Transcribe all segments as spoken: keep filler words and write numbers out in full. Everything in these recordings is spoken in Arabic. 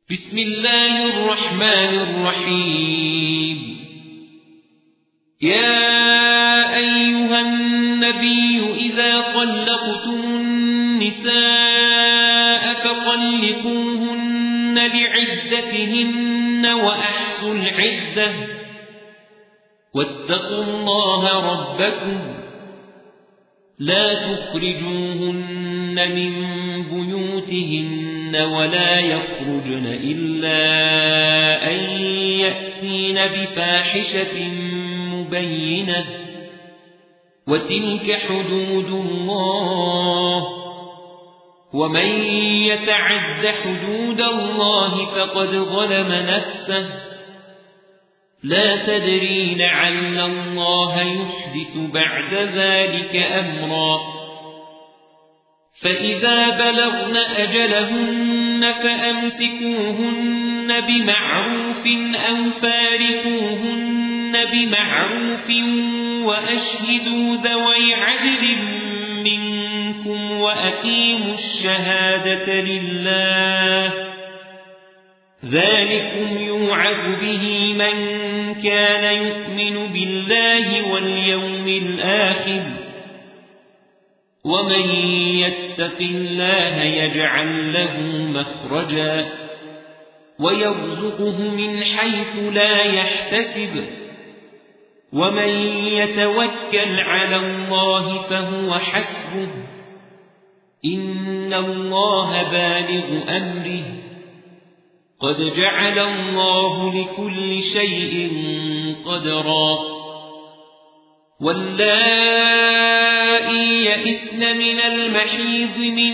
بسم الله الرحمن الرحيم. يا أيها النبي إذا طلقتم النساء فطلقوهن لعدتهن وأحصوا العدة واتقوا الله ربكم لا تخرجوهن من بيوتهن ولا يخرجن إلا أن يأتين بفاحشة مبينة وتلك حدود الله ومن يتعد حدود الله فقد ظلم نفسه لا تدري لعل الله يحدث بعد ذلك أمرا. فإذا بلغن أجلهن فأمسكوهن بمعروف أو فارقوهن بمعروف وأشهدوا ذوي عدل منكم وأقيموا الشهادة لله ذلكم يوعظ به من كان يؤمن بالله واليوم الآخر ومن يتق الله يجعل له مخرجا ويرزقه من حيث لا يحتسب ومن يتوكل على الله فهو حسبه إن الله بالغ أمره قد جعل الله لكل شيء قدرا. واللائي يئسن من المحيض من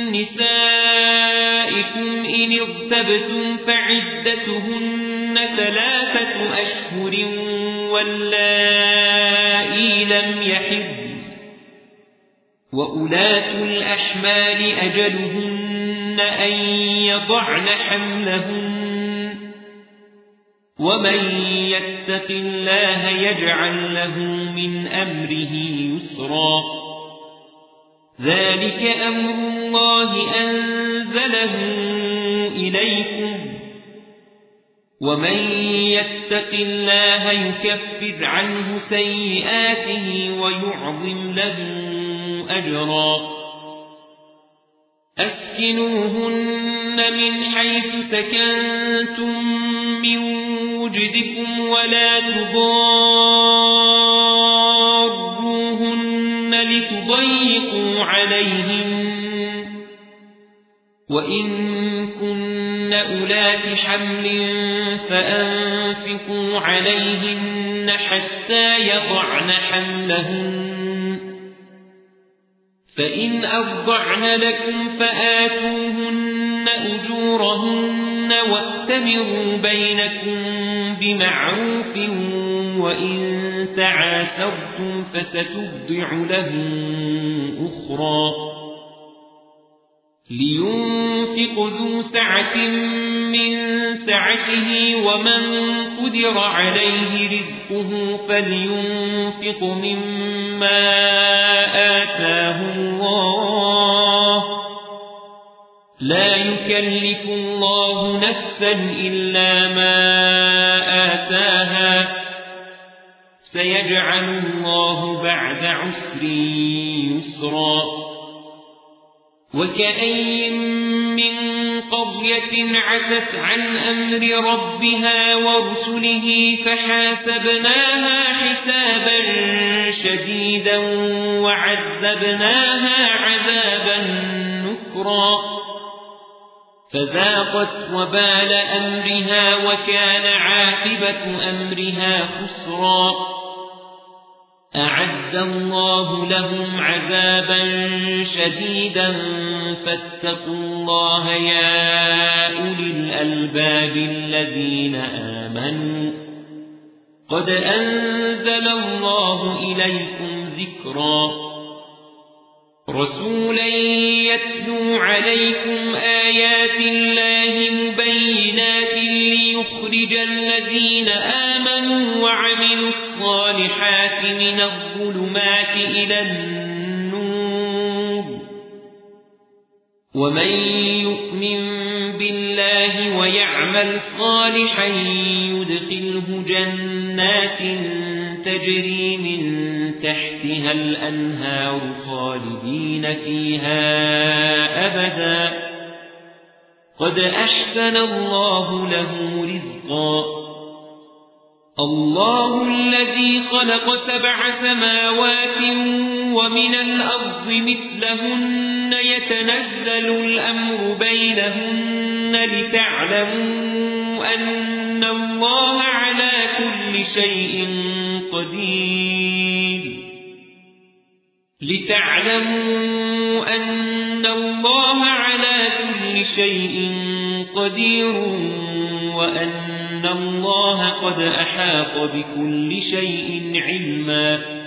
نسائكم إن ارتبتم فعدتهن ثلاثة أشهر واللائي لم يحضن وأولاة الأحمال أجلهن أن يضعن حملهن ومن يتق الله يجعل له من أمره يسرا. ذلك أمر الله أنزله إليكم ومن يتق الله يكفر عنه سيئاته ويعظم له أجرا. أسكنوهن من حيث سكنتم من وجدكم ولا تضاروهن لتضيقوا عليهن وإن كن أولات حمل فأنفقوا عليهن حتى يضعن حملهن فإن أرضعن لكم فآتوهن أجورهن واتمروا بينكم بمعروف وإن تعاسرتم فسترضع له أخرى. لينفق ذو سعة من سعته ومن قدر عليه رزقه فلينفق مما آتاه الله لا يكلف الله نفسا إلا ما آتاها سيجعل الله بعد عسر يسرا. وكأي من قرية عتت عن أمر ربها ورسله فحاسبناها حسابا شديدا وعذبناها عذابا نكرا فذاقت وبال أمرها وكان عاقبة أمرها خسرا. أعد الله لهم عذابا شديدا فاتقوا الله يا أولي الألباب الذين آمنوا قد أنزل الله إليكم ذكرا. رسولا يتلو عليكم آيات الله مبينات ليخرج الذين آمنوا وعملوا الصالحات من الظلمات إلى النور ومن يؤمن بالله الله ويعمل صالحا يدخله جنات تجري من تحتها الأنهار خالدين فيها أبدا قد أحسن الله له رزقا الله الذي خلق سبع سماوات ومن الأرض مثلهن يتنزل الأمر بينهن لتعلموا أن الله على كل شيء قدير لتعلموا أن الله على كل شيء قدير وأن الله قد أحاط بكل شيء علما